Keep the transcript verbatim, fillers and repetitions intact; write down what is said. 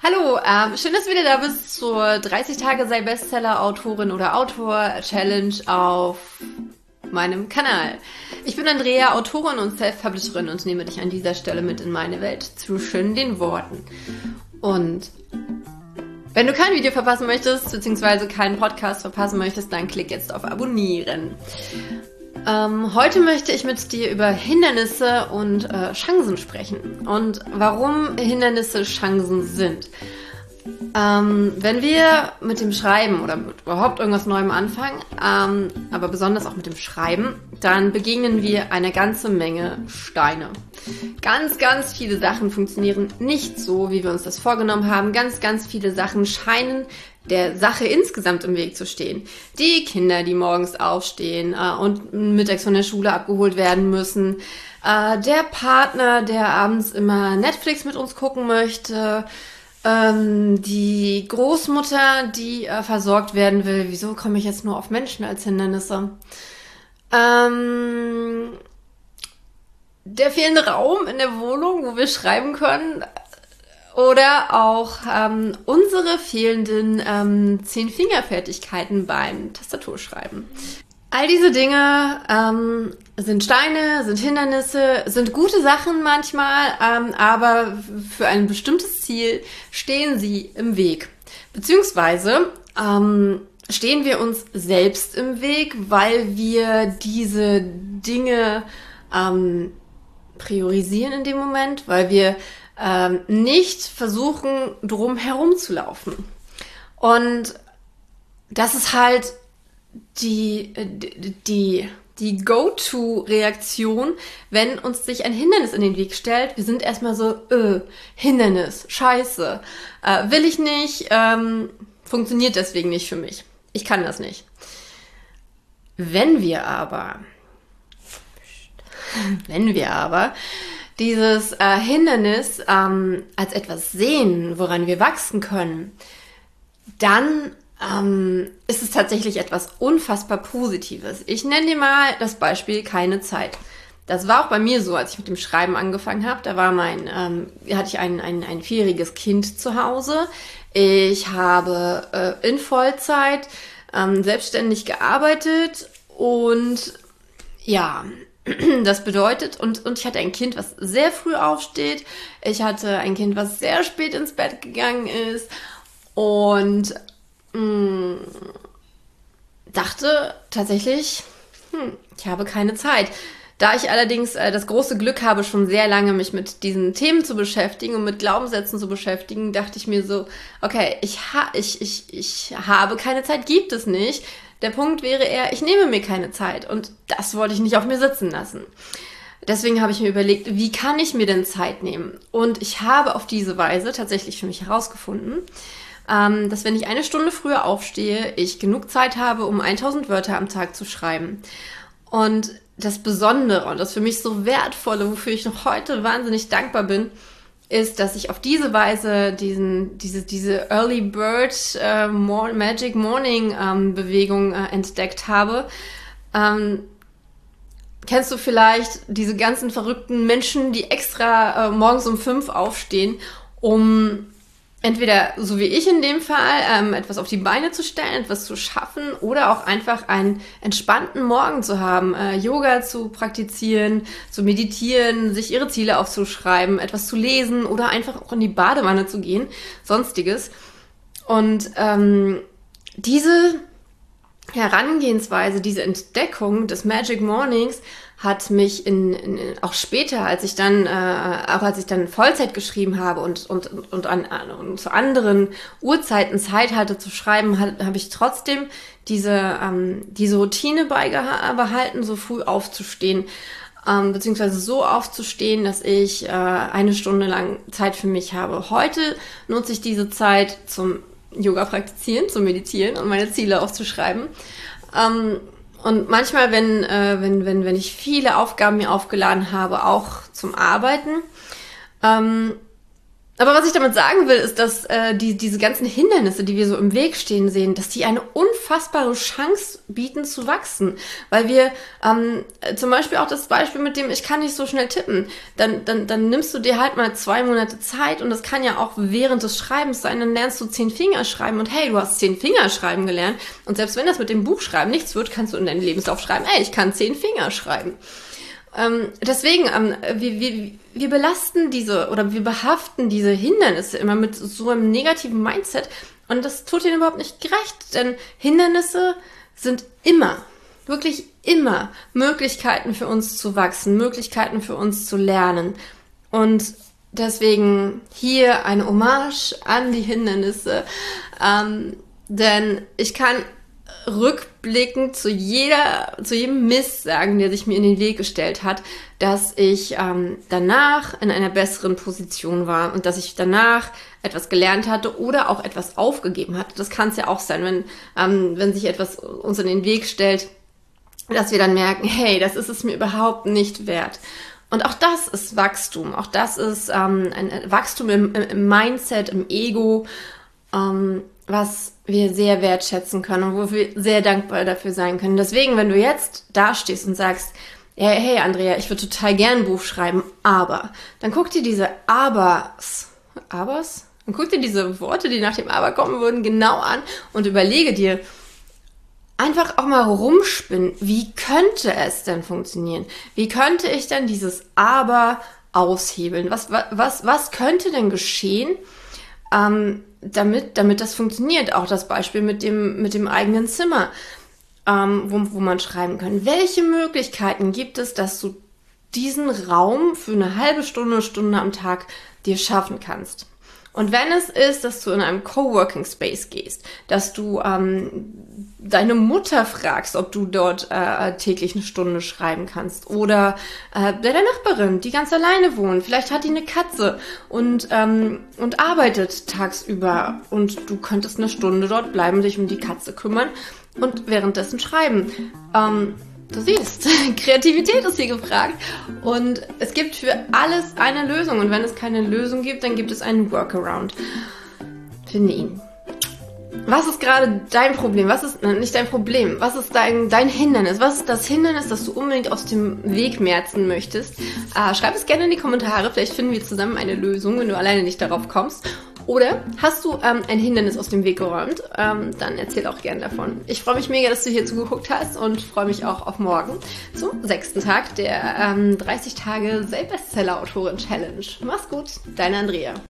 Hallo, ähm, schön, dass du wieder da bist zur dreißig Tage sei Bestseller-Autorin oder Autor-Challenge auf meinem Kanal. Ich bin Andrea, Autorin und Self-Publisherin und nehme dich an dieser Stelle mit in meine Welt zwischen den Worten. Und wenn du kein Video verpassen möchtest, beziehungsweise keinen Podcast verpassen möchtest, dann klick jetzt auf Abonnieren. Ähm, heute möchte ich mit dir über Hindernisse und äh, Chancen sprechen und warum Hindernisse Chancen sind. Ähm, wenn wir mit dem Schreiben oder mit überhaupt irgendwas Neuem anfangen, ähm, aber besonders auch mit dem Schreiben, dann begegnen wir eine ganze Menge Steine. Ganz, ganz viele Sachen funktionieren nicht so, wie wir uns das vorgenommen haben. Ganz, ganz viele Sachen scheinen der Sache insgesamt im Weg zu stehen. Die Kinder, die morgens aufstehen äh, und mittags von der Schule abgeholt werden müssen. Äh, der Partner, der abends immer Netflix mit uns gucken möchte. Ähm, die Großmutter, die äh, versorgt werden will. Wieso komme ich jetzt nur auf Menschen als Hindernisse? Ähm, der fehlende Raum in der Wohnung, wo wir schreiben können. Oder auch ähm, unsere fehlenden ähm, Zehn-Finger-Fertigkeiten beim Tastaturschreiben. All diese Dinge ähm, sind Steine, sind Hindernisse, sind gute Sachen manchmal, ähm, aber für ein bestimmtes Ziel stehen sie im Weg. Beziehungsweise ähm, stehen wir uns selbst im Weg, weil wir diese Dinge ähm, priorisieren in dem Moment, weil wir ähm, nicht versuchen, drum herum zu laufen. Und das ist halt die, die, die, die Go-To-Reaktion, wenn uns sich ein Hindernis in den Weg stellt. Wir sind erstmal so, äh, Hindernis, scheiße, äh, will ich nicht, ähm, funktioniert deswegen nicht für mich. Ich kann das nicht. Wenn wir aber, wenn wir aber dieses äh, Hindernis ähm, als etwas sehen, woran wir wachsen können, dann ähm, ist es tatsächlich etwas unfassbar Positives. Ich nenne dir mal das Beispiel keine Zeit. Das war auch bei mir so, als ich mit dem Schreiben angefangen habe. Da war mein, ähm, hatte ich ein, ein, ein vierjähriges Kind zu Hause. Ich habe äh, in Vollzeit ähm, selbstständig gearbeitet und ja, das bedeutet, und, und ich hatte ein Kind, was sehr früh aufsteht. Ich hatte ein Kind, was sehr spät ins Bett gegangen ist und mh, dachte tatsächlich, hm, ich habe keine Zeit. Da ich allerdings äh, das große Glück habe, schon sehr lange mich mit diesen Themen zu beschäftigen und mit Glaubenssätzen zu beschäftigen, dachte ich mir so, okay, ich, ha ich, ich, ich habe keine Zeit, gibt es nicht. Der Punkt wäre eher, ich nehme mir keine Zeit und das wollte ich nicht auf mir sitzen lassen. Deswegen habe ich mir überlegt, wie kann ich mir denn Zeit nehmen? Und ich habe auf diese Weise tatsächlich für mich herausgefunden, ähm, dass wenn ich eine Stunde früher aufstehe, ich genug Zeit habe, um tausend Wörter am Tag zu schreiben. Und das Besondere und das für mich so Wertvolle, wofür ich noch heute wahnsinnig dankbar bin, ist, dass ich auf diese Weise diesen, diese, diese Early Bird äh, More, Magic Morning ähm, Bewegung äh, entdeckt habe. Ähm, kennst du vielleicht diese ganzen verrückten Menschen, die extra äh, morgens um fünf aufstehen, um entweder, so wie ich in dem Fall, ähm, etwas auf die Beine zu stellen, etwas zu schaffen oder auch einfach einen entspannten Morgen zu haben, äh, Yoga zu praktizieren, zu meditieren, sich ihre Ziele aufzuschreiben, etwas zu lesen oder einfach auch in die Badewanne zu gehen, sonstiges. Und ähm, diese Herangehensweise, diese Entdeckung des Magic Mornings hat mich in, in auch später, als ich dann äh, auch als ich dann Vollzeit geschrieben habe und und und an, an und zu anderen Uhrzeiten Zeit hatte zu schreiben, habe ich trotzdem diese ähm, diese Routine beibehalten, so früh aufzustehen, ähm, beziehungsweise so aufzustehen, dass ich äh, eine Stunde lang Zeit für mich habe. Heute nutze ich diese Zeit zum Yoga praktizieren, zum Meditieren und meine Ziele aufzuschreiben. Ähm, und manchmal, wenn, äh, wenn, wenn, wenn ich viele Aufgaben mir aufgeladen habe, auch zum Arbeiten, ähm, Aber was ich damit sagen will, ist, dass äh, die, diese ganzen Hindernisse, die wir so im Weg stehen sehen, dass die eine unfassbare Chance bieten zu wachsen. Weil wir ähm, zum Beispiel auch das Beispiel mit dem, ich kann nicht so schnell tippen, dann, dann, dann nimmst du dir halt mal zwei Monate Zeit und das kann ja auch während des Schreibens sein, dann lernst du zehn Finger schreiben und hey, du hast zehn Finger schreiben gelernt und selbst wenn das mit dem Buchschreiben nichts wird, kannst du in deinen Lebenslauf schreiben, ey, ich kann zehn Finger schreiben. Ähm, deswegen, ähm, wir, wir, wir belasten diese oder wir behaften diese Hindernisse immer mit so einem negativen Mindset und das tut ihnen überhaupt nicht gerecht, denn Hindernisse sind immer, wirklich immer Möglichkeiten für uns zu wachsen, Möglichkeiten für uns zu lernen und deswegen hier eine Hommage an die Hindernisse, ähm, denn ich kann rückblickend zu jeder, zu jedem Mist sagen, der sich mir in den Weg gestellt hat, dass ich ähm, danach in einer besseren Position war und dass ich danach etwas gelernt hatte oder auch etwas aufgegeben hatte. Das kann es ja auch sein, wenn, ähm, wenn sich etwas uns in den Weg stellt, dass wir dann merken, hey, das ist es mir überhaupt nicht wert. Und auch das ist Wachstum. Auch das ist ähm, ein Wachstum im, im Mindset, im Ego, ähm, was wir sehr wertschätzen können und wo wir sehr dankbar dafür sein können. Deswegen, wenn du jetzt dastehst und sagst, hey, hey Andrea, ich würde total gern ein Buch schreiben, aber, dann guck dir diese Abers, Abers? Dann guck dir diese Worte, die nach dem Aber kommen würden, genau an und überlege dir, einfach auch mal rumspinnen, wie könnte es denn funktionieren? Wie könnte ich denn dieses Aber aushebeln? Was, was, was könnte denn geschehen, ähm, damit, damit das funktioniert? Auch das Beispiel mit dem, mit dem eigenen Zimmer, ähm, wo, wo man schreiben kann. Welche Möglichkeiten gibt es, dass du diesen Raum für eine halbe Stunde, Stunde am Tag dir schaffen kannst? Und wenn es ist, dass du in einem Coworking Space gehst, dass du ähm, deine Mutter fragst, ob du dort äh, täglich eine Stunde schreiben kannst oder äh, bei der Nachbarin, die ganz alleine wohnt, vielleicht hat die eine Katze und ähm, und arbeitet tagsüber und du könntest eine Stunde dort bleiben, dich um die Katze kümmern und währenddessen schreiben. Ähm, Du siehst, Kreativität ist hier gefragt und es gibt für alles eine Lösung und wenn es keine Lösung gibt, dann gibt es einen Workaround. Finde ihn. Was ist gerade dein Problem? Was ist, nein, nicht dein Problem, was ist dein, dein Hindernis? Was ist das Hindernis, das du unbedingt aus dem Weg merzen möchtest? Äh, schreib es gerne in die Kommentare, vielleicht finden wir zusammen eine Lösung, wenn du alleine nicht darauf kommst. Oder hast du ähm, ein Hindernis aus dem Weg geräumt? Ähm, dann erzähl auch gerne davon. Ich freue mich mega, dass du hier zugeguckt hast und freue mich auch auf morgen zum sechsten Tag der ähm, dreißig Tage Bestseller-Autorin-Challenge. Mach's gut, deine Andrea.